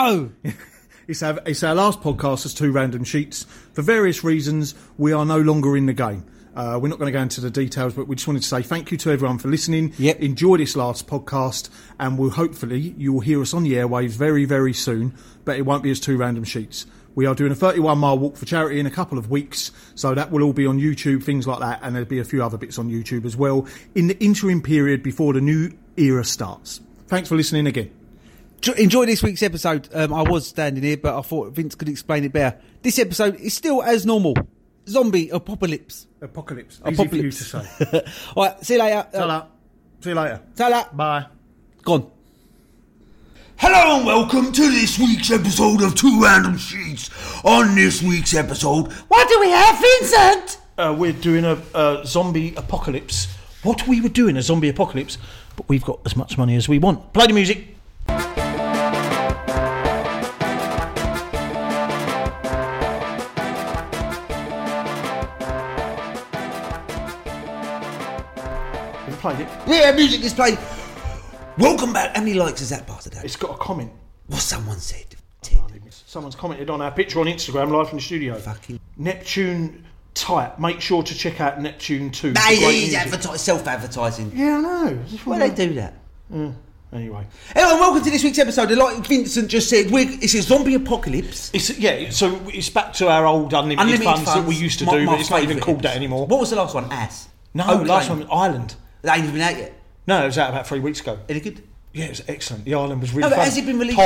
Oh! It's our last podcast as Two Random Sheets. For various reasons, we are no longer in the game. We're not going to go into the details, but we just wanted to say thank you to everyone for listening. Yep. Enjoy this last podcast, and you will hear us on the airwaves very, very soon, but it won't be as Two Random Sheets. We are doing a 31-mile walk for charity in a couple of weeks, so that will all be on YouTube, things like that, and there'll be a few other bits on YouTube as well in the interim period before the new era starts. Thanks for listening again. Enjoy this week's episode. I was standing here, but I thought Vince could explain it better. This episode is still as normal. Zombie apocalypse. Apocalypse. Easy for you to say. All right, see you later. See you later. Ta-la. Bye. Gone. Hello and welcome to this week's episode of Two Random Sheets. On this week's episode, what do we have, Vincent? We're doing a zombie apocalypse. What we were doing, a zombie apocalypse, but we've got as much money as we want. Play the music. Played it. Yeah, music is played. Welcome back. How many likes has that bastard had? It's got a comment. What someone said. Someone's commented on our picture on Instagram, live from the studio. Fucking Neptune type. Make sure to check out Neptune 2. he's self-advertising. Yeah, I know. Why do they do that? Anyway. Hello and welcome to this week's episode. Like Vincent just said, it's a zombie apocalypse. So it's back to our old unlimited funds that we used to do, but it's not even called that anymore. What was the last one? Ass. No, last one was Ireland. That ain't even been out yet. No, it was out about 3 weeks ago. Any good? Yeah, it was excellent. The Ireland was really No, but fun. has it been released?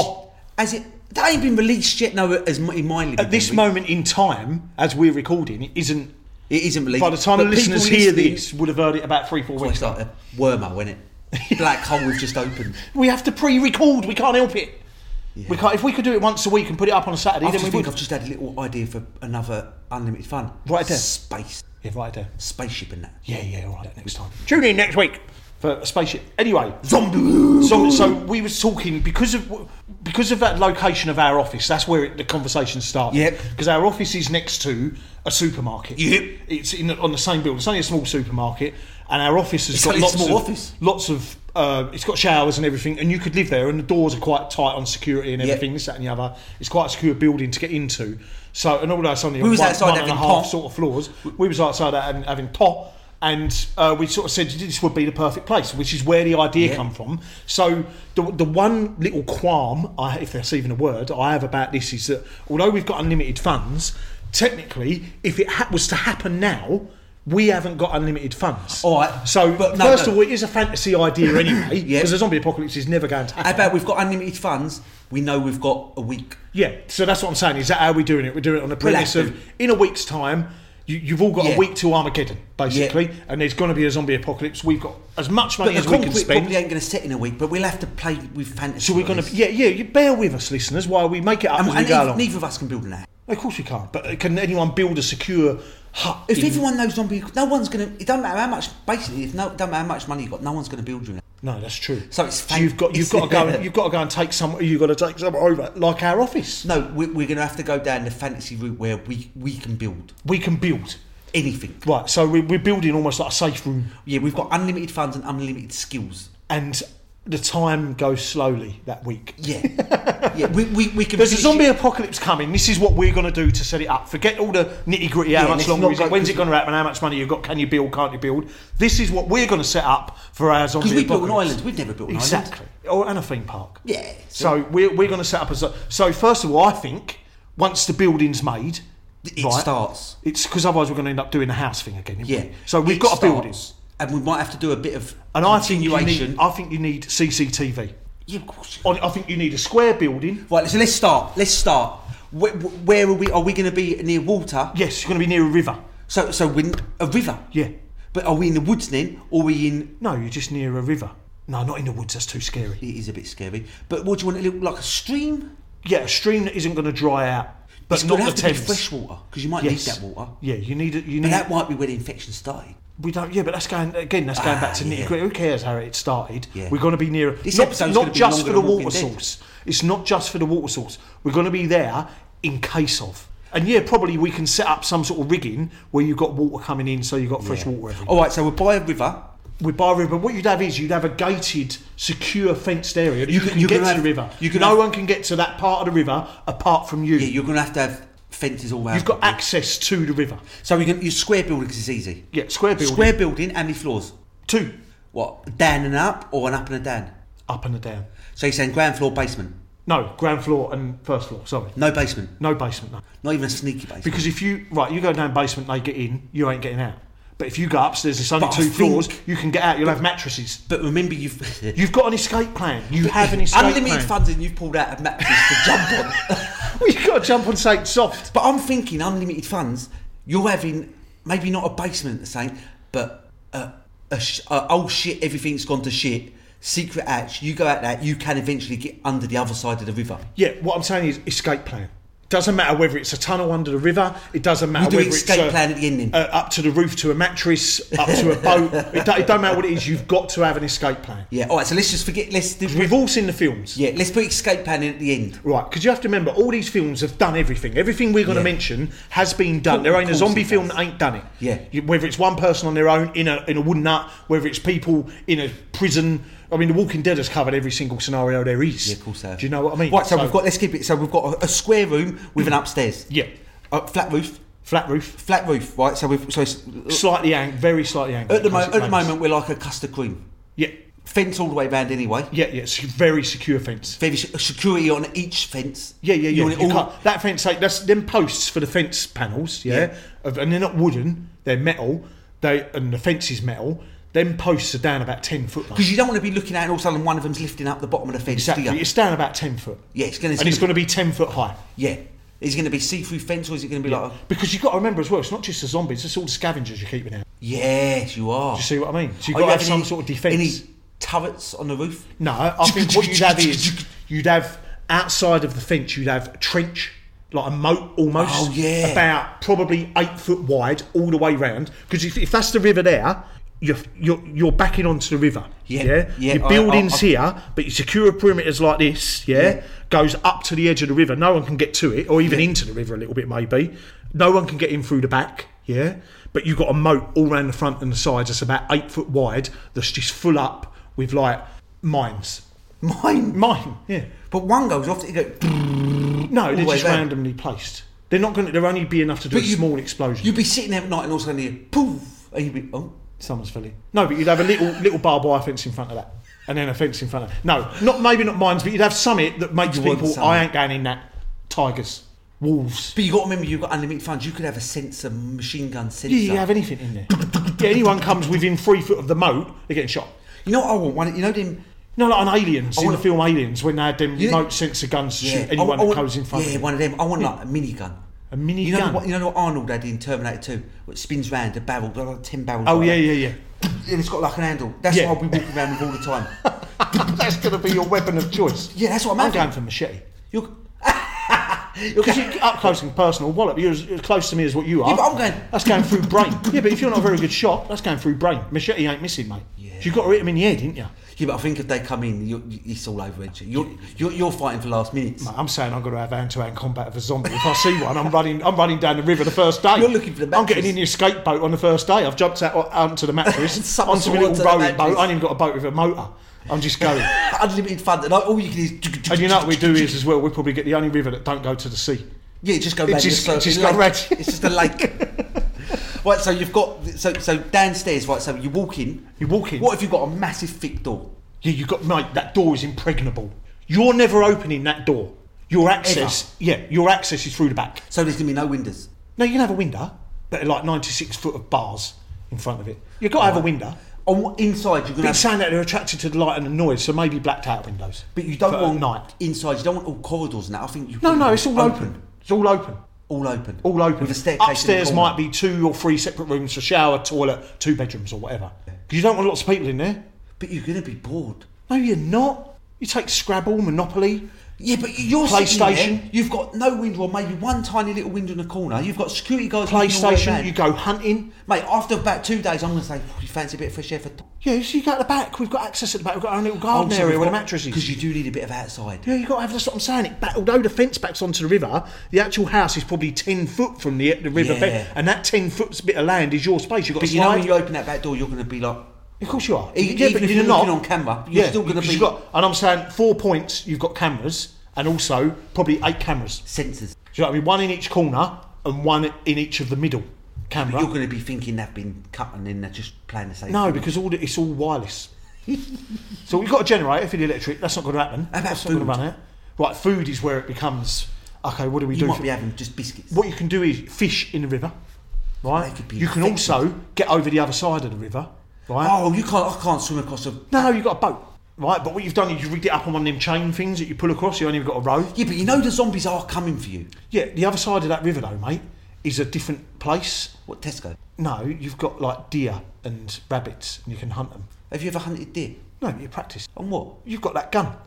That ain't been released yet. No, as in my at this moment in time, as we're recording, it isn't. It isn't released. By the time but the listeners hear this, would have heard it about 3-4 weeks It's like a wormhole, isn't it? Black hole we've just opened. We have to pre-record. We can't help it. Yeah. We can't. If we could do it once a week and put it up on a Saturday, then we would. I've just had a little idea for another unlimited fun. Right there. Space. Yeah, right there. Spaceship and that. Yeah, all right. Next time. Tune in next week for a spaceship. Anyway, zombie. So we was talking because of that location of our office. That's where the conversation started. Yep. Because our office is next to a supermarket. Yep. It's on the same building. It's only a small supermarket, and our office has got lots of. It's got showers and everything, and you could live there, and the doors are quite tight on security and everything. This, that, and the other. It's quite a secure building to get into. So, and although it's only one and a half sort of floors, we was outside having pot. And we sort of said this would be the perfect place, which is where the idea come from. So the one little qualm, if that's even a word, I have about this is that although we've got unlimited funds, technically, if it was to happen now, we haven't got unlimited funds. All right. So first of all, it is a fantasy idea anyway, because the zombie apocalypse is never going to happen. How about we've got unlimited funds, we know we've got a week. Yeah, so that's what I'm saying. Is that how we're doing it? We're doing it on the premise of, in a week's time, you've all got a week till Armageddon, basically, and there's going to be a zombie apocalypse. We've got as much money as we can spend. Probably ain't going to set in a week, but we'll have to play with fantasy. So we're going to, you bear with us, listeners, while we make it up as we go along. Neither of us can build an house. Of course we can't, but can anyone build a secure hut? If everyone knows zombie, no one's going to. It doesn't matter how much. Basically, it doesn't matter how much money you got. No one's going to build you. No, that's true. So it's you've got to go. You've got to go and take some. You've got to take some over, like our office. No, we're going to have to go down the fantasy route where we can build. We can build anything. Right. So we're building almost like a safe room. Yeah, we've got unlimited funds and unlimited skills. And the time goes slowly that week. Yeah. We can. There's a zombie apocalypse coming. This is what we're going to do to set it up. Forget all the nitty gritty. How much longer is it? When's it going to happen? How much money you've got? Can you build? Can't you build? This is what we're going to set up for our zombie apocalypse. Because we built an island. We've never built an island. Exactly. And a theme park. Yeah. So we're going to set up so first of all, I think once the building's made, it starts. It's because otherwise we're going to end up doing the house thing again. Yeah. So we've got a building. And we might have to do a bit of continuation. I think you need CCTV. Yeah, of course. I think you need a square building. Right, so let's start. Where are we? Are we going to be near water? Yes, you're going to be near a river. So we're a river? Yeah. But are we in the woods then? Or are we in... No, you're just near a river. No, not in the woods, that's too scary. It is a bit scary. But what do you want, like a stream? Yeah, a stream that isn't going to dry out. But it's not the Thames. Be fresh water, because you might need that water. Yeah, you need it. But that might be where the infection started. We don't. Yeah, but that's going back to nitty gritty. Who cares how it started? Yeah. We're going to be near. This not just for the water source. It's not just for the water source. We're going to be there in case of. And yeah, probably we can set up some sort of rigging where you've got water coming in, so you've got fresh water everywhere. All right, so we'll buy a river. We're by a river. What you'd have is you'd have a gated, secure, fenced area. You can get to the river. No one can get to that part of the river apart from you. Yeah, you're going to have fences all around. You've got access to the river. So you square building because it's easy. Yeah, square building. Square building, how many floors? 2. What, down and up or an up and a down? Up and a down. So you're saying ground floor, basement? No, ground floor and first floor, sorry. No basement? No basement, no. Not even a sneaky basement? Because if you go down basement, they get in, you ain't getting out. But if you go upstairs, there's only 2 floors, you can get out, you'll have mattresses. But remember, you've got an escape plan. You have an escape plan. Unlimited funds and you've pulled out a mattress to jump on. Well, you've got to jump on something soft. But I'm thinking, unlimited funds, you're having, maybe not a basement the same, but oh shit, everything's gone to shit. Secret hatch, you go out there, you can eventually get under the other side of the river. Yeah, what I'm saying is escape plan. Doesn't matter whether it's a tunnel under the river. It doesn't matter whether it's escape plan at the end then. Up to the roof to a mattress, up to a boat. It don't matter what it is. You've got to have an escape plan. Yeah. All right. So let's just forget. We've all seen the films. Yeah. Let's put escape plan in at the end. Right. Because you have to remember, all these films have done everything. Everything we're going to mention has been done. There ain't a zombie film that ain't done it. Yeah. Whether it's one person on their own in a wooden hut, whether it's people in a prison. I mean, The Walking Dead has covered every single scenario there is. Yeah, of course they have. Do you know what I mean? Right, so let's keep it. So we've got a square room with an upstairs. Yeah. Flat roof. Flat roof. Right. So it's slightly angled, very slightly angled. At the moment, we're like a custard cream. Yeah. Fence all the way around anyway. Yeah. It's a very secure fence. Very security on each fence. Yeah. That fence, that's them posts for the fence panels. Yeah. And they're not wooden; they're metal. And the fence is metal. Them posts are down about 10 foot. Because you don't want to be looking at it and all of a sudden one of them's lifting up the bottom of the fence. Exactly. It's down about 10 foot. Yeah, it's going Yeah. Is it going to be see-through fence or is it going to be like Because you've got to remember as well, it's not just the zombies, it's all the scavengers you're keeping out. Yes, you are. Do you see what I mean? So you've got to have some sort of defence. Any turrets on the roof? No, I think what you'd have is, you'd have, outside of the fence, you'd have a trench, like a moat almost. Oh, yeah. About probably 8 foot wide all the way round. Because if that's the river there, you're backing onto the river. Yeah. Your buildings here, but your secure perimeters like this, goes up to the edge of the river. No one can get to it, or even into the river a little bit maybe. No one can get in through the back, but you've got a moat all around the front and the sides that's about 8 foot wide, that's just full up with like mines. Mine, yeah. But one goes off, no, they're just randomly placed. They'll only be enough to do a small explosion. You'd be sitting there at night and all of a sudden you poof, and you'd be, someone's filling. No, but you'd have a little barbed wire fence in front of that, and then a fence in front of that. No, maybe not mines, but you'd have something that makes people. I ain't going in that. Tigers, wolves. But you got to remember, you've got unlimited funds. You could have a sensor, machine gun sensor. Yeah, you have anything in there. Anyone comes within 3 foot of the moat, they're getting shot. You know what I want? One, you know them. No, like on Aliens, in the film Aliens, when they had them remote sensor guns to shoot anyone that goes in front of them. Yeah, one of them. I want like a minigun. A minigun? You know what Arnold had in Terminator 2? What spins round, a barrel, like 10 barrels. Oh, yeah. And it's got like an handle. That's what I'll be walking around with all the time. That's going to be your weapon of choice. Yeah, that's what I'm going for machete. You're up close and personal, wallop. You're as close to me as what you are. Yeah, but I'm going. That's going through brain. Yeah, but if you're not a very good shot, that's going through brain. Machete ain't missing, mate. Yeah. So you've got to hit them in the head, didn't you? Yeah, but I think if they come in, it's all over. You're fighting for last minutes. Mate, I'm saying I've got to have hand-to-hand combat with a zombie. If I see one, I'm running down the river the first day. You're looking for the mattress. I'm getting in your skate boat on the first day. I've jumped out onto the mattress, onto my little rowing boat. I ain't even got a boat with a motor. I'm just going. Unlimited fun. And all you can is. And you know what we do is as well. We probably get the only river that don't go to the sea. Yeah, just go round. Just go round. It's just a lake. Right, so you've got so downstairs. Right, so you walk in. What if you've got a massive thick door? Yeah, mate. That door is impregnable. You're never opening that door. Your access is through the back. So there's gonna be no windows. No, you can have a window, but like 96 foot of bars in front of it. You've got to have a window. On inside, you're gonna. It's saying that they're attracted to the light and the noise, so maybe blacked out windows. But you don't want night inside. You don't want all corridors and that. I think you. No, it's all open. It's all open. All open. With a staircase. Upstairs might be 2 or 3 separate rooms for shower, toilet, 2 bedrooms or whatever. Because you don't want lots of people in there. But you're going to be bored. No, you're not. You take Scrabble, Monopoly. Yeah, but you're PlayStation. There, you've got no window or maybe one tiny little window in the corner. You've got security guards. PlayStation. You go hunting. Mate, after about 2 days, I'm going to say, you fancy a bit of fresh air for... Yeah, so you go at the back. We've got access at the back. We've got our own little garden area where the mattress is. Because you do need a bit of outside. Yeah, you've got to have, that's what I'm saying. Although the fence backs onto the river, the actual house is probably 10 foot from the river bed. And that 10 foot bit of land is your space. You've got but you know when you open that back door, you're going to be like... Of course you are. Even if you're looking on camera, you're still going to be... and I'm saying 4 points, you've got cameras, and also probably 8 cameras. Sensors. Do you know what I mean? 1 in each corner, and 1 in each of the middle camera. But you're going to be thinking they've been cut and then they're just playing the same No, thing. because it's all wireless. So we've got a generator for the electric. That's not going to happen. How about That's food? not going to run out. Right, food is where it becomes... Okay, what do we do? You might be having just biscuits. What you can do is fish in the river, right? They could be You can infected. also get over the other side of the river, right? Oh, I can't swim across a... No, you've got a boat, right? But what you've done is you rigged it up on one of them chain things that you pull across. You only got a row. Yeah, but you know the zombies are coming for you. Yeah, the other side of that river, though, mate, is a different place. What, Tesco? No, you've got like deer and rabbits, and you can hunt them. Have you ever hunted deer? No, you practice. On what? You've got that gun.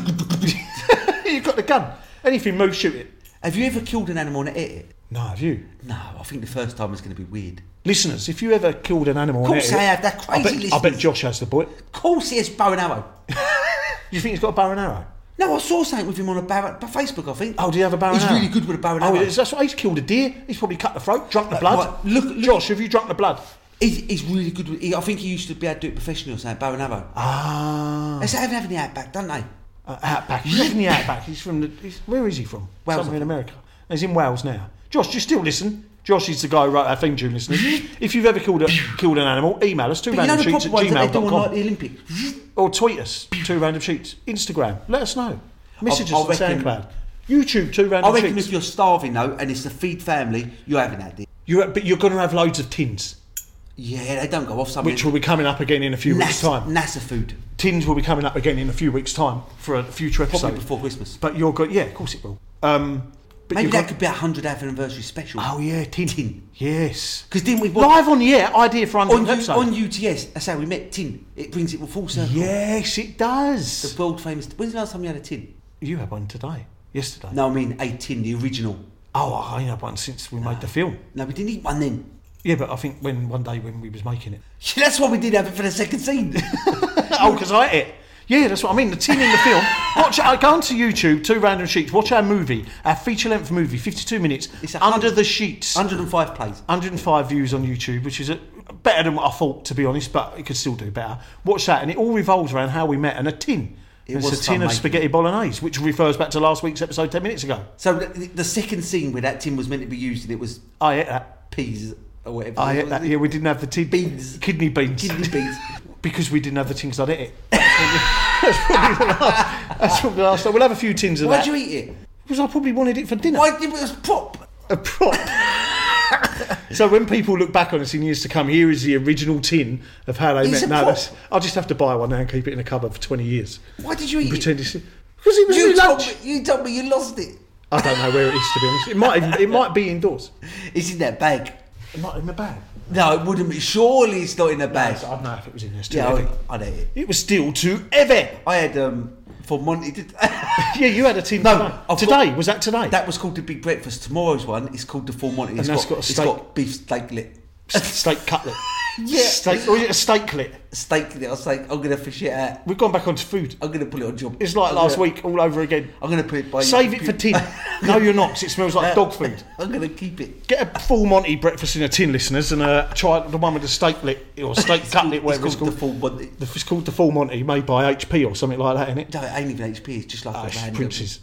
You've got the gun. Anything moves, shoot it. Have you ever killed an animal and ate it? No, have you? No, I think the first time is going to be weird. Listeners, if you ever killed an animal, Of course and ate I it, have. They're crazy I bet listeners. Josh has the boy. Of course he has bow and arrow. You think he's got a bow and arrow? No, I saw something with him on a Facebook, I think. Oh, do you have a bow and He's arrow? really good with a bow and arrow. Oh, that's what he's killed a deer. He's probably cut the throat, drunk the blood. Right, look- Josh, have you drunk the blood? He's really good with... I think he used to be able to do it professionally or something, bow and arrow. Ah, They say having the outback, don't they? Outback. He's not from the Outback. He's from the. Where is he from? Wales, Somewhere I in think. America. He's in Wales now. Josh, do you still listen? Josh is the guy who wrote our theme tune, listeners. If you've ever killed an animal, email us, But you know the proper ones that they do on like tworandomsheets@gmail.com, the Olympics? or tweet us, 2randomsheets. Instagram, let us know. Message I us on reckon- SoundCloud. YouTube, 2 I random reckon sheets. if you're starving though, and it's the feed family, you're having that deer. But you're going to have loads of tins, Yeah, they don't go off something. which will be coming up again in a few weeks' time. NASA food. Tins will be coming up again in a few weeks' time for a future episode. Probably before Christmas. But you're good. Yeah, of course it will. But Maybe you've that got- could be a 100th anniversary special. Oh yeah, tin. Tin. Yes. Because didn't we... Live on the air, idea for 100th on, episode. on UTS, that's how we met tin. It brings it full circle. Yes, it does. The world famous... When's the last time you had a tin? You had one today. Yesterday. No, I mean a tin, the original. Oh, I ain't had one since we made the film. No, we didn't eat one then. Yeah, but I think one day when we was making it. Yeah, that's why we did have it for the second scene. Oh, because I ate it. Yeah, that's what I mean. The tin in the film. Go onto YouTube, 2 Random Sheets. Watch our movie, our feature-length movie, 52 minutes. It's Under the Sheets. 105 plays. 105 views on YouTube, which is better than what I thought, to be honest, but it could still do better. Watch that, and it all revolves around how we met and a tin. It's was a tin fun, of mate. spaghetti bolognese, which refers back to last week's episode 10 minutes ago. So the second scene where that tin was meant to be used, and it was I ate that. peas or whatever. I ate that. Yeah, we didn't have the tin. Beans. Kidney beans. Kidney beans. Because we didn't have the tin, because I'd ate it. That's probably the last time. We'll have a few tins of Why'd that. you eat it? Because I probably wanted it for dinner. Why did it was prop? A prop. So when people look back on us in years to come, here is the original tin of how they It's met. a No, prop. I'll just have to buy one now and keep it in a cupboard for 20 years. Why did you eat it? Pretend it's... Because it was You new told, lunch. me, you told me you lost it. I don't know where it is, to be honest. It might be indoors. It's in that bag. Not in the bag. No, it wouldn't be. Surely it's not in the bag. I don't know if it was in there. It's too Yeah, heavy. I'd ate it. It was still too heavy. I had for Monty. Yeah, you had a tin No, today. I've Today? got- Was that today? That was called the Big Breakfast. Tomorrow's one is called the Full Monty. And that's got a it's steak. got beef steaklet. Steak cutlet. Yeah. Steak, or is it a steaklet? Steaklet. I was like, I'm gonna fish it out. We've gone back onto food. I'm gonna put it on job. It's like last week all over again. I'm gonna put it by. Save it for tin. No, you're not, 'cause it smells like dog food. I'm gonna keep it. Get a full Monty breakfast in a tin, listeners, and try the one with the steaklet or steak cutlet, whatever it's called. the Full Monty. It's called the Full Monty, made by HP or something like that, isn't it? No, it ain't even HP. It's just like a It's random. Prince's.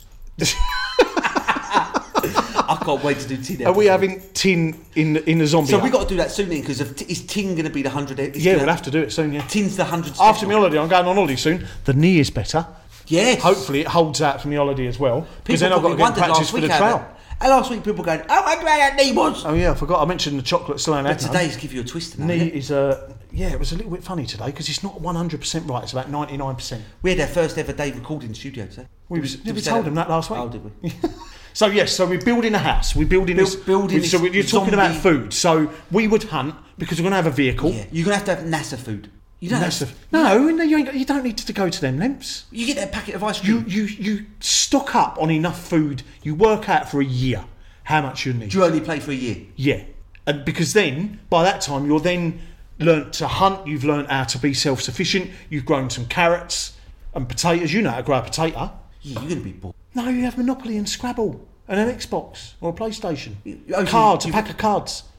I can't wait to do tin. Are we episode. having tin in the zombie? So we hut? got to do that soon then, because is tin going to be the 100? Yeah, we'll have to do it soon. Yeah. Tin's the 100. After my holiday, I'm going on holiday soon. The knee is better. Yes. Hopefully, it holds out for my holiday as well. Because People then I've got to probably get wondered practice last for week the how trail. that- And last week people going, oh, I wonder how that knee was. Oh yeah, I forgot. I mentioned the chocolate still ain't But had none. today's give you a twist. Now, Knee innit? is yeah, it was a little bit funny today because it's not 100% right. It's about 99%. We had our first ever day recording studio today. We say told them that last week. Oh, did we? So yes, so we're building a house. We're building this. building so this you're talking about zombie- food. So we would hunt because we're going to have a vehicle. Yeah. You're going to have NASA food. You don't That's have, no, you don't need to go to them lengths. you get that packet of ice You cream. you stock up on enough food. You work out for a year how much you need. Do you only play for a year? Yeah, and because then by that time you're then learnt to hunt. You've learnt how to be self-sufficient. You've grown some carrots and potatoes. You know how to grow a potato. Yeah, you're going to be bored. No, you have Monopoly and Scrabble and an Xbox or a PlayStation. Oh, Cards, a you- pack of cards.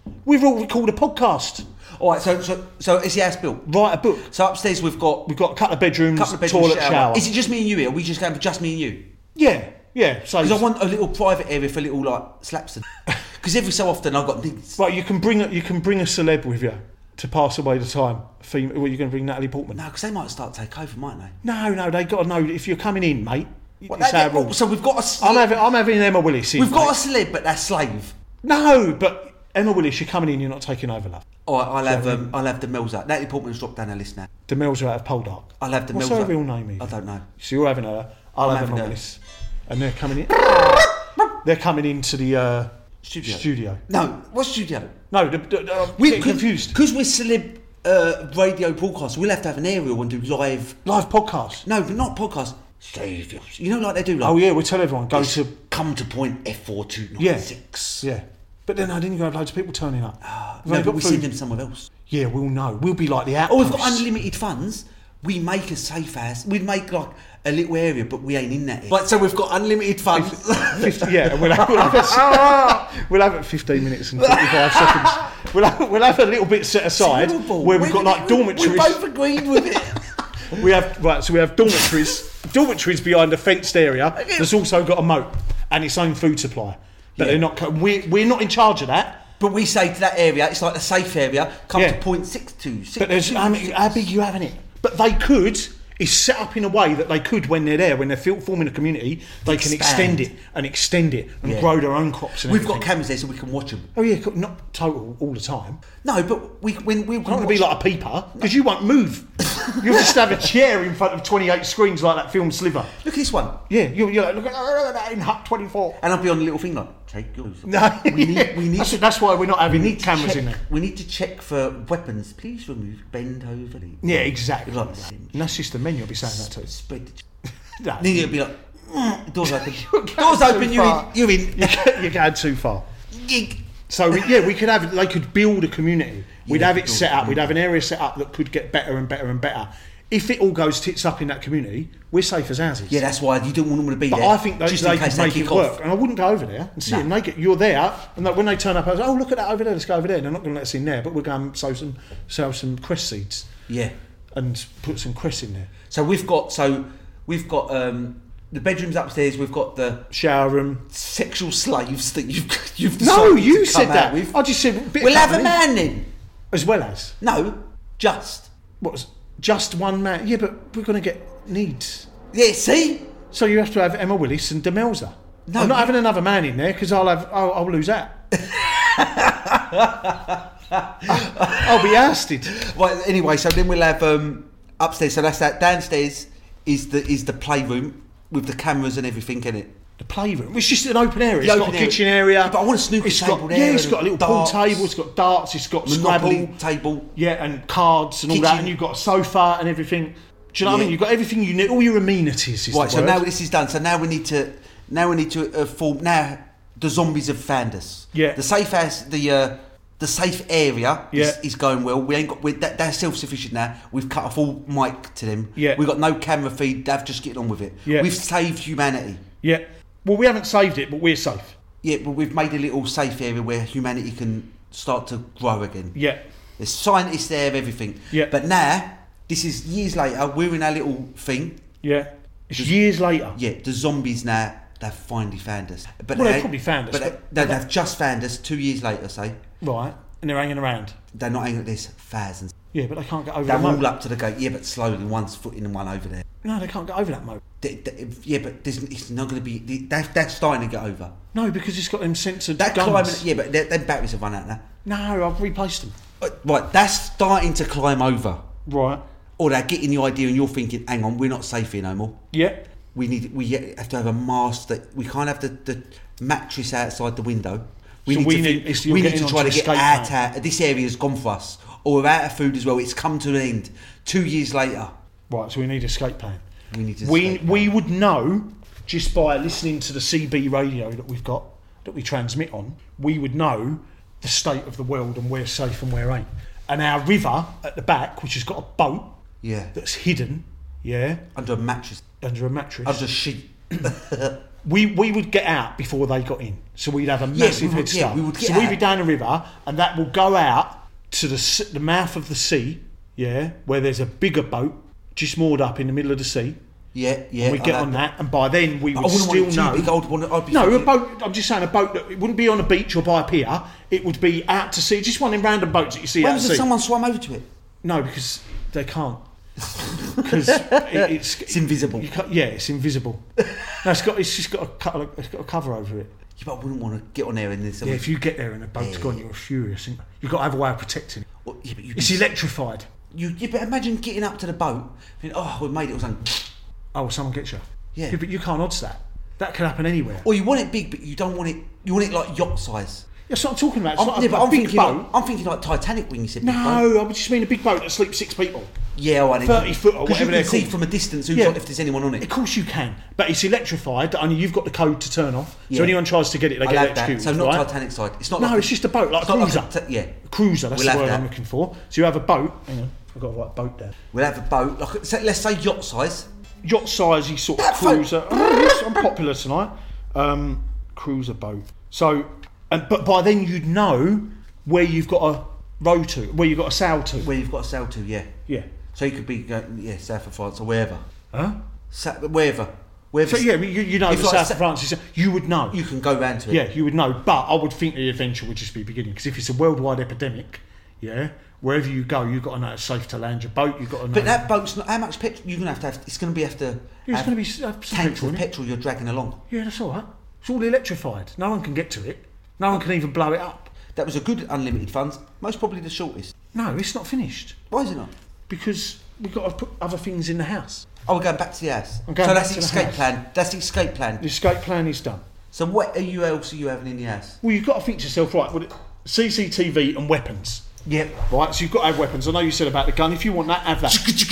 We've all recorded a podcast. All right, so is the house built? Write a book. So upstairs we've got a couple of bedrooms, toilet, shower. Is it just me and you here? Are we just going for just me and you? Yeah. So because I want a little private area for little like slaps. Because every so often I've got things. Right, you can bring a celeb with you to pass away the time. Well, you're going to bring Natalie Portman. No, because they might start to take over, mightn't they? No, they got to know if you're coming in, mate. So we've got a celeb. I'm having Emma Willis in. We've got a celeb, but they're slave. No, but Emma Willis, you're coming in. You're not taking over, love. All right, I'll have Demelza. Natalie Portman's dropped down our list now. Demelza out of Poldark. I'll have Demelza. What's her real name? I don't know. So you're having her. I'll have Emma Willis, and they're coming in. They're coming into the studio. No, what studio? No, we're confused because we're celeb radio broadcast. We'll have to have an aerial and do live podcasts. No, but not podcasts. You know, like they do. Like, oh yeah, we'll tell everyone come to point F4296. Yeah. But then I didn't have loads of people turning up. No, but we send them somewhere else. Yeah, we'll know. We'll be like the outpost. Oh, we've got unlimited funds. We make a safe house. We'd make like a little area, but we ain't in that. Right, so we've got unlimited funds. 50, yeah, we'll have it 15 minutes and 45 seconds. We'll have a little bit set aside where we've got like dormitories. We both agreed with it. we have dormitories behind a fenced area that's also got a moat and its own food supply. But they're not. We're not in charge of that. But we say to that area, it's like a safe area. Come to point 626. But there's how big you having it? But they could. It's set up in a way that they could, when they're there, when they're forming a community, they can extend it and grow their own crops. And we've got cameras there so we can watch them. Oh yeah, not total all the time. No, but we not want to be like a peeper because you won't move. You'll just have a chair in front of 28 screens like that film Sliver. Look at this one. Yeah, you're like, look at that in Hut 24. And I'll be on a little thing like, take yours. No, we need. That's why we're not having cameras in there. We need to check for weapons. Please remove, bend over. Yeah, exactly. Like and that's just the men you'll be saying that to. Spread the no. Then you'll be like, doors open. Doors open, you're in. You're going too far. So we could have. They could build a community. We'd have it set up. We'd have an area set up that could get better and better and better. If it all goes tits up in that community, we're safe as houses. Yeah, that's why you don't want them to be there. But I think they can make it work. And I wouldn't go over there and see them. You're there, and when they turn up, I was like, oh, look at that over there, let's go over there. They're not going to let us in there, but we're going to sell some cress seeds. Yeah. And put some cress in there. So we've got the bedrooms upstairs. We've got the shower room. Sexual slaves that you've decided no, you to said come that. With. I just said we'll have a man then. As well as just one man. Yeah, but we're going to get needs. Yeah, see. So you have to have Emma Willis and Demelza. No, I'm not having another man in there because I'll lose that. I'll be ousted. Well, anyway, so then we'll have upstairs. So that's that. Downstairs is the playroom with the cameras and everything in it. The playroom. It's just an open area. It's got a kitchen area. Yeah, but I want a snooker table there. Yeah, it's got a little pool table. It's got darts. It's got Scrabble table. Yeah, and cards and all that. And you've got a sofa and everything. Do you know what I mean? You've got everything you need. All your amenities. Right. So now this is done. So now we need to form. Now the zombies have found us. Yeah. The safe house. The safe area is going well. We ain't got. They're self-sufficient now. We've cut off all mic to them. Yeah. We've got no camera feed. They've just getting on with it. Yeah. We've saved humanity. Yeah. Well, we haven't saved it, but we're safe. Yeah, but we've made a little safe area where humanity can start to grow again. Yeah. There's scientists there, everything. Yeah. But now, this is years later, we're in our little thing. Yeah. It's years later. Yeah, the zombies now, they've finally found us. But they've probably found us. But they've just found us 2 years later, say. Right. And they're hanging around. They're not hanging, there's thousands. Yeah, but they can't get over that moat. They're all up to the gate, yeah, but slowly, one's foot in and one over there. No, they can't get over that moat. Yeah, but it's not going to be... They're starting to get over. No, because it's got them censored guns. Climbing, yeah, but their batteries have run out now. No, I've replaced them. Right, that's starting to climb over. Right. Or they're getting the idea and you're thinking, hang on, we're not safe here no more. Yeah. We have to have a mast that... We can't have the mattress outside the window. We need to try to get out. This area's gone for us. Or we're out of food as well. It's come to an end 2 years later. Right, so we need an escape plan. We would know just by listening to the CB radio that we've got, that we transmit on, we would know the state of the world and where safe and where ain't. And our river at the back, which has got a boat that's hidden, under a mattress. Under a sheet. we would get out before they got in, so we'd have a massive head start. we would get so we'd out. be down the river, and that will go out to the mouth of the sea, where there's a bigger boat just moored up in the middle of the sea. Yeah. And we'd get on that, and by then we would I wouldn't still want it too know. big. I'd be No, thinking, a boat. I'm just saying a boat that it wouldn't be on a beach or by a pier. It would be out to sea. Just one of them random boats that you see when out was to it sea. someone swam over to it? No, because they can't. Because it's invisible. It's invisible. No, it's just got a cover over it. Yeah, but I wouldn't want to get on there and there's Yeah, if you get there and the boat's gone, you're furious. You've got to have a way of protecting it. Well, yeah, but It's electrified. but imagine getting up to the boat. Thinking, we made it. It was on. Oh, someone gets you. Yeah. But you can't odds that. That could happen anywhere. Or you want it big, but you don't want it. You want it like yacht size. That's what I'm talking about. It's not But a I'm big thinking boat. I'm thinking like Titanic when you said big boat. No, I would just mean a big boat that sleeps 6 people. Yeah, I 30 foot or because you whatever can they're see called. from a distance Yeah. if there's anyone on it. Of course you can, but it's electrified. Only you've got the code to turn off. Yeah. So anyone tries to get it, they I'll get have that. electrocuted. So not right? Titanic side. It's not. No, like it's just a boat, like it's a not cruiser. yeah. A cruiser, that's We'll the have word that. I'm looking for. So you have a boat. Hang on, I've got to write boat down. We'll have a boat. Let's say yacht size. Yacht sizey sort of That boat- cruiser. Oh, yes, I'm popular tonight. Cruiser boat. So, but by then you'd know where you've got to row to, where you've got to sail to. Where you've got to sail to, yeah. Yeah. So you could be going, south of France or wherever. Huh? Wherever. So yeah, you know If the like south of France. You would know. You can go round to it. Yeah, you would know. But I would think the adventure would just be beginning, because if it's a worldwide epidemic, wherever you go, you've got to know it's safe to land your boat. You've got to know. But that boat's not. How much petrol you're going to have? It's going to have to. It's going to be some tanks petrol of in it. petrol you're dragging along. Yeah, that's all right. It's all electrified. No one can get to it. No one can even blow it up. That was a good unlimited funds. Most probably the shortest. No, it's not finished Why is it not? because we've got to put other things in the house. Oh, we're going back to the house. I'm going So back that's to the the escape house. plan. That's the escape plan. The escape plan is done. So what else are you having in the house? Well, you've got to think to yourself, right? Well, CCTV and weapons. Yep. Right, so you've got to have weapons. I know you said about the gun. If you want that, have that.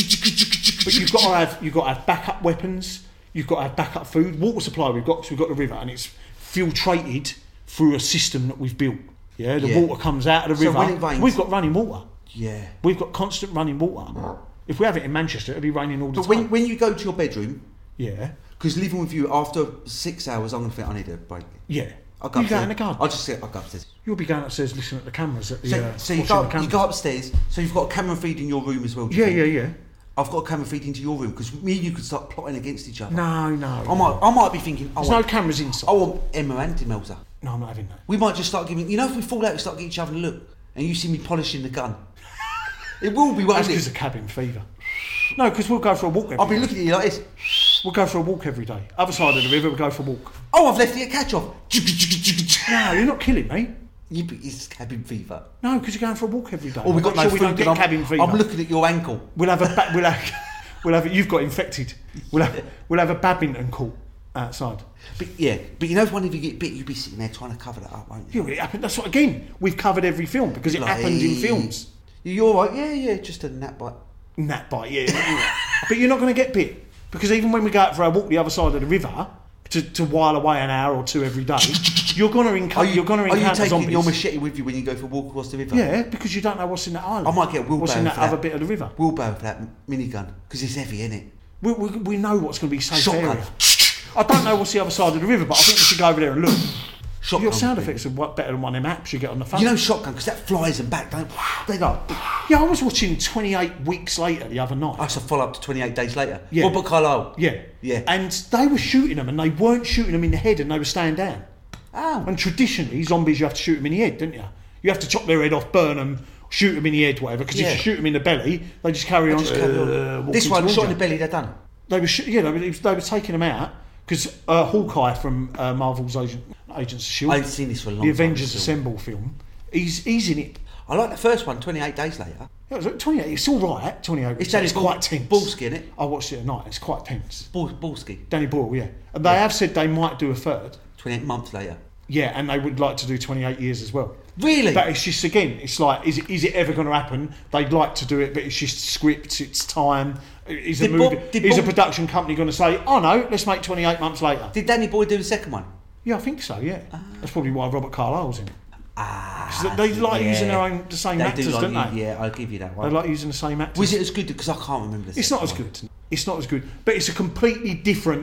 But you've got to have backup weapons. You've got to have backup food. Water supply we've got, because we've got the river, and it's filtrated through a system that we've built. Yeah, the water comes out of the So river. when it rains- We've got running water. Yeah. We've got constant running water. If we have it in Manchester, it'll be raining all the But time. when you go to your bedroom, Yeah, because living with you after 6 hours, I'm going to think I need a break. yeah. I'll go You go upstairs. in the garden. I'll just sit. I'll go upstairs. You'll be going upstairs listening at the cameras at the. So you watching the go cameras. upstairs. So you've got a camera feed in your room as well. do you Yeah, think? yeah, yeah. I've got a camera feed into your room because me and you could start plotting against each other. No. I might be thinking. There's no cameras inside. I want Emma and Demelza. No, I'm not having that. We might just start giving. You know, if we fall out, we start giving each other a look, and you see me polishing the gun. It will be, won't That's because it? of cabin fever. No, because we'll go for a walk every I'll be day. looking at you like this. We'll go for a walk every day. Other side of the river, we'll go for a walk. Oh, I've left it at catch off. No, you're not killing me. It's cabin fever. No, because you're going for a walk every day. Oh, we've got Make no sure we food. don't get I'm- cabin fever. I'm looking at your ankle. We'll have a you've got infected. We'll have a badminton court outside. But you know, if one of you get bit, you'll be sitting there trying to cover that up, won't you? Yeah, it happened. That's what, again, we've covered every film because it happened in films. You're all right. Yeah, just a gnat bite. Gnat bite, yeah. But you're not going to get bit, because even when we go out for our walk the other side of the river to while away an hour or two every day, you're going to encounter Are you taking zombies. your machete with you when you go for a walk across the river? Yeah, because you don't know what's in that island. I might get a wheelbarrow What's in that for that. other bit of the river? Wheelbarrow for that minigun because it's heavy, isn't it? We know what's going to be safe Shotgun. area. I don't know what's the other side of the river, but I think we should go over there and look. Shotgun. Your sound effects are better than one of them apps you get on the phone. You know shotgun because that flies them back, don't they? Like, Yeah, I was watching 28 Weeks Later the other night. I should follow up to 28 days later. Yeah. What about Carlisle? Yeah. Yeah. And they were shooting them, and they weren't shooting them in the head, and they were staying down. Oh. And traditionally, zombies, you have to shoot them in the head, don't you? You have to chop their head off, burn them, shoot them in the head, whatever. Because Yeah. if you shoot them in the belly, they just carry on. walking This one, towards shot in you. the belly, they're done. They were taking them out because Hawkeye from Marvel's Agents of Shield, I ain't seen this for a long the time. Avengers still. Assemble film. He's in it. I like the first one, 28 days later. It was 28. It's all right. 28. It's quite tense. Ballsky, innit? I watched it at night. It's quite tense. Ballsky. Danny Boyle, yeah. And they have said they might do a third. 28 months later. Yeah, and they would like to do 28 years as well. Really? But it's just, again, it's like, is it ever going to happen? They'd like to do it, but it's just scripts, it's time. Is a production company going to say, oh no, let's make 28 months later? Did Danny Boyle do the second one? Yeah, I think so, yeah. That's probably why Robert Carlyle's in it. Ah. 'Cause they like using the same actors, don't they? Yeah, I'll give you that one. They like using the same actors. Was it as good? Because I can't remember the It's second not as one. good. It's not as good. But it's a completely different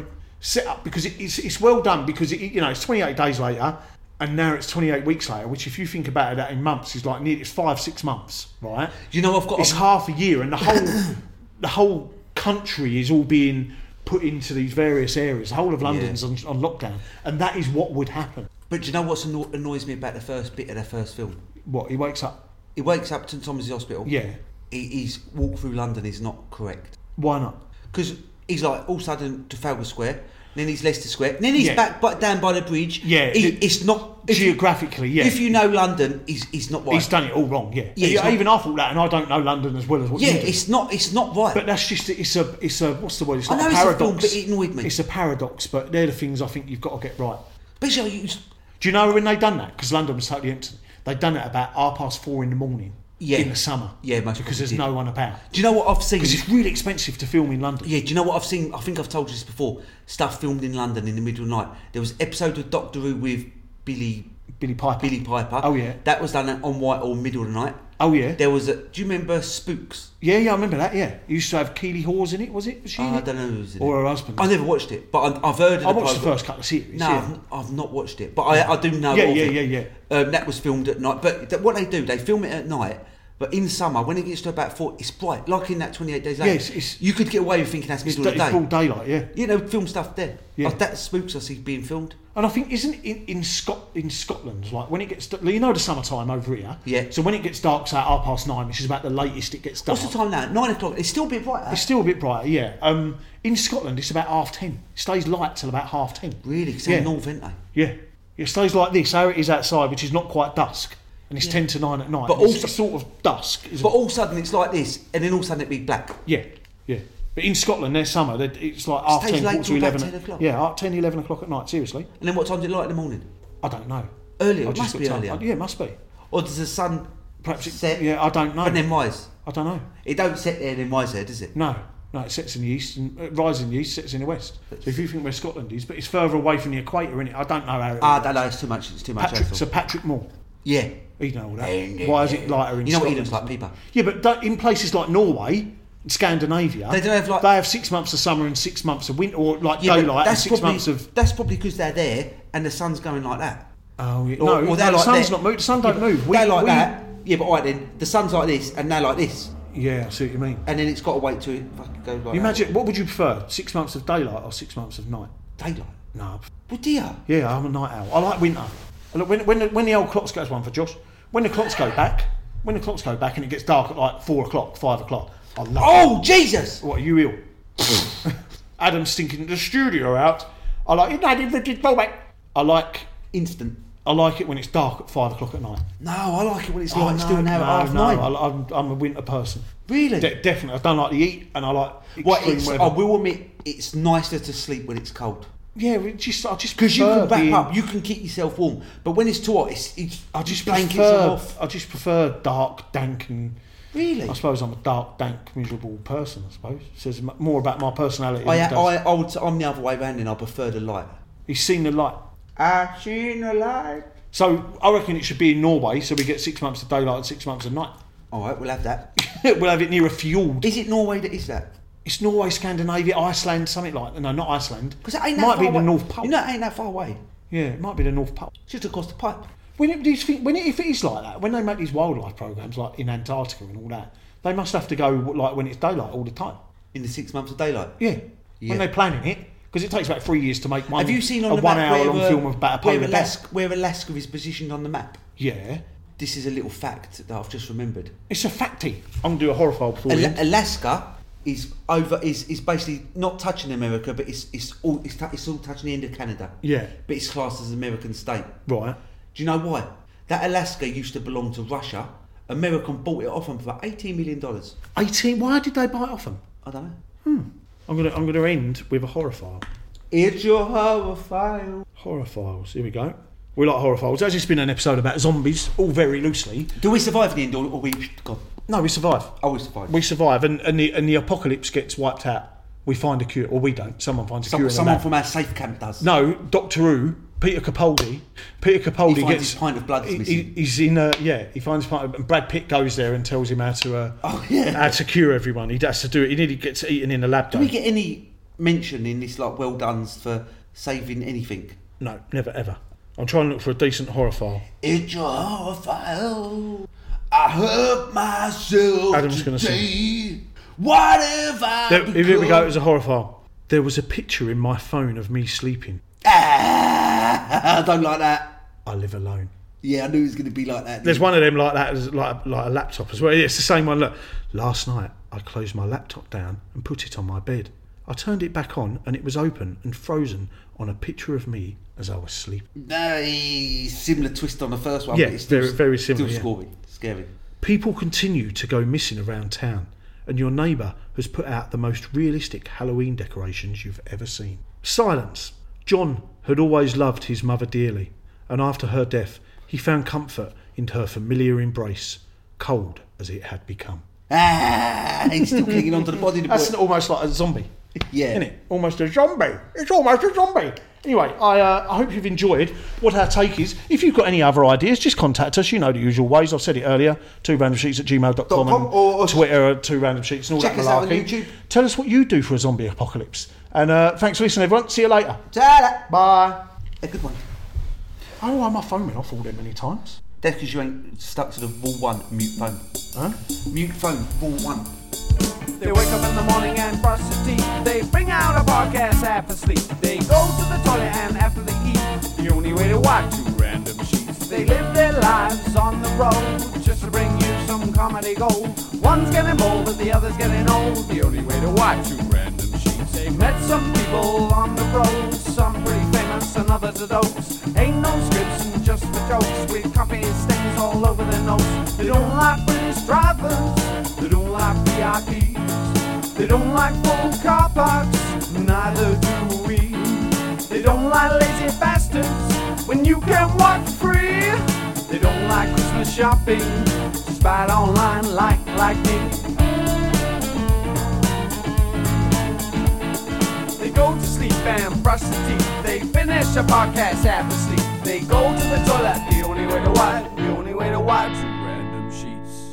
set up because it's well done because it's 28 days later. And now it's 28 weeks later, which if you think about it, that in months is like it's 5-6 months, right? It's half a year, and the whole country is all being put into these various areas. The whole of London's on lockdown, and that is what would happen. But do you know what annoys me about the first bit of their first film? What, he wakes up? He wakes up to St Thomas's Hospital. Yeah. He's walk through London is not correct. Why not? Because he's like all of a sudden Trafalgar Square, then he's Leicester Square, and then he's back down by the bridge. Yeah. It's not geographically. If you know London, he's not right. He's done it all wrong. Yeah. Even I thought that, and I don't know London as well as what you do. It's not right. But that's just it's a what's the word? It's I not know a paradox. It's a film, but it annoyed me. It's a paradox, but they're the things I think you've got to get right. But do you know when they done that? Because London was totally empty. They done it about 4:30 in the morning. Yeah. In the summer. Yeah, most because there's no one about. Do you know what I've seen? Because it's really expensive to film in London. Yeah, do you know what I've seen? I think I've told you this before. Stuff filmed in London in the middle of the night. There was an episode of Doctor Who with Billy Piper. Oh, yeah. That was done on Whitehall, middle of the night. Oh, yeah. There was do you remember Spooks? Yeah, I remember that, yeah. He used to have Keely Hawes in it, was it? Was she I don't know who was in it. Or her husband. I never watched it, but I've heard of it. I watched the first couple of series. No, I've not watched it, but I do know Yeah. That was filmed at night. But what they do, they film it at night. But in summer, when it gets to about 4, it's bright. Like in that 28 Days Later. You could get away with thinking that's middle of the day. It's full daylight, yeah. You know, film stuff there. Yeah. That Spooks I see being filmed. And I think, isn't it in Scotland, like when it gets, the summertime over here? Yeah. So when it gets dark, say at 9:30, which is about the latest it gets dark. What's the time now? 9 o'clock. It's still a bit brighter. It's still a bit brighter, yeah. In Scotland, it's about 10:30. It stays light till about 10:30. Really? Because they're north, aren't they? Yeah. It stays like this, how it is outside, which is not quite dusk. And it's 10 to 9 at night. But also it's sort of dusk. But all of a sudden it's like this, and then all of a sudden it'd be black. Yeah. But in Scotland, their summer, it's like 10:30, quarter to 11. 10 o'clock. Yeah, 10, 11 o'clock at night, seriously. And then what time's it light in the morning? I don't know. Earlier? It must be earlier. Yeah, it must be. Or does the sun set? Yeah, I don't know. And then rise? I don't know. It don't set there and then rise there, does it? No, it sets in the east, and rises in the east, sets in the west. So if you think where Scotland is, but it's further away from the equator, innit? I don't know how it I don't know, it's too much. So Patrick Moore. Yeah. He'd know all that. Why is it lighter in Scotland? You know what he looks like, Piper? Yeah, but in places like Norway, Scandinavia, they don't have they have 6 months of summer and 6 months of winter, or like daylight and 6 months of. That's probably because they're there and the sun's going like that. Oh, yeah. Or the sun's not moving. The sun don't move. They're like that. Yeah, but right then, the sun's like this and they're like this. Yeah, I see what you mean. And then it's got to wait till it fucking goes like Imagine, what would you prefer? 6 months of daylight or 6 months of night? Daylight. No. Well, dear. Yeah, I'm a night owl. I like winter. Look, when the old clocks goes one for Josh. When the clocks go back and it gets dark at like 4 o'clock, 5 o'clock, I love it. Oh, Jesus! What, are you ill? Adam's stinking the studio out. I like I like instant. I like it when it's dark at 5 o'clock at night. No, I like it when it's light still now at 9:30. I'm a winter person. Really? Definitely. I don't like the heat, and I like extreme weather. I will admit, it's nicer to sleep when it's cold. Yeah, I just because you can back up, you can keep yourself warm. But when it's too hot, I just blankets off. I just prefer dark, dank, and really. I suppose I'm a dark, dank, miserable person. I suppose it says more about my personality. I'm the other way around, and I prefer the light. He's seen the light. I've seen the light. So I reckon it should be in Norway, so we get 6 months of daylight and 6 months of night. All right, we'll have that. We'll have it near a fjord. Is it Norway that is that? It's Norway, Scandinavia, Iceland, something like that. No, not Iceland. Because it ain't that might far be away. the North Pole. You know, it ain't that far away. Yeah, it might be the North Pole. Just across the pipe. If it is like that, when they make these wildlife programs like in Antarctica and all that, they must have to go like when it's daylight all the time. In the 6 months of daylight. Yeah. When they're planning it, because it takes about 3 years to make one. Have you seen on a the 1 map hour long film about a polar bear? Where Alaska is positioned on the map? Yeah. This is a little fact that I've just remembered. It's a facty. I'm going to do a horror file before Alaska is basically not touching America, but it's all touching the end of Canada. Yeah. But it's classed as an American state. Right. Do you know why? That Alaska used to belong to Russia. America bought it off them for $18 million. 18? Why did they buy it off them? I don't know. I'm gonna end with a horror file. It's your horror file. Horror files. Here we go. We like horror files. There's just been an episode about zombies, all very loosely. Do we survive in the end, or we gone? No, we survive. Oh, we survive. We survive, and the apocalypse gets wiped out. We find a cure, or we don't. Someone finds a cure. Someone from our safe camp does. No, Doctor Who. Peter Capaldi he finds gets his pint of blood. He's in. He finds his pint, and Brad Pitt goes there and tells him how to. How to cure everyone. He has to do it. He nearly gets eaten in a lab. Do we get any mention in this like well done's for saving anything? No, never ever. I'm trying to look for a decent horror file. It's your horror file. I hurt myself Adam's going to today. sing. What have I Here we go. It was a horror file. There was a picture in my phone of me sleeping. I don't like that. I live alone. Yeah, I knew it was going to be like that. There's one of them like that, as like a laptop as well. Yeah, it's the same one. Look, last night I closed my laptop down and put it on my bed. I turned it back on and it was open and frozen on a picture of me as I was sleeping. Very similar twist on the first one. Yeah, but it's still, very similar. Still scary. People continue to go missing around town, and your neighbour has put out the most realistic Halloween decorations you've ever seen. Silence. John had always loved his mother dearly, and after her death, he found comfort in her familiar embrace, cold as it had become. He's still clinging onto the body. That's almost like a zombie. Yeah. Isn't it? Almost a zombie. It's almost a zombie. Anyway, I hope you've enjoyed what our take is. If you've got any other ideas, just contact us. You know the usual ways. I've said it earlier. 2randomsheets@gmail.com and or Twitter at 2randomsheets and all check that us out on malarkey. YouTube. Tell us what you do for a zombie apocalypse. And thanks for listening, everyone. See you later. Ta-da. Bye. A good one. I don't know why my phone went off all that many times. That's because you ain't stuck to the wall 1 mute phone. Huh? Mute phone, wall 1. They wake up in the morning and brush their teeth. They bring out a podcast after sleep. They go to the toilet and after they eat, the only way to watch 2 random sheets. They live their lives on the road just to bring you some comedy gold. One's getting bold but the other's getting old. The only way to watch 2 random sheets. They've met some people on the road, some pretty famous and others are dopes. Ain't no scripts and just for jokes, with coffee stains all over their nose. They don't like British drivers, they don't like VIPs, they don't like full car parks, neither do we. They don't like lazy bastards when you can walk free. They don't like Christmas shopping, just buy it online like me. They go to sleep and brush their teeth. They finish a podcast half asleep. They go to the toilet, the only way to watch 2 random sheets.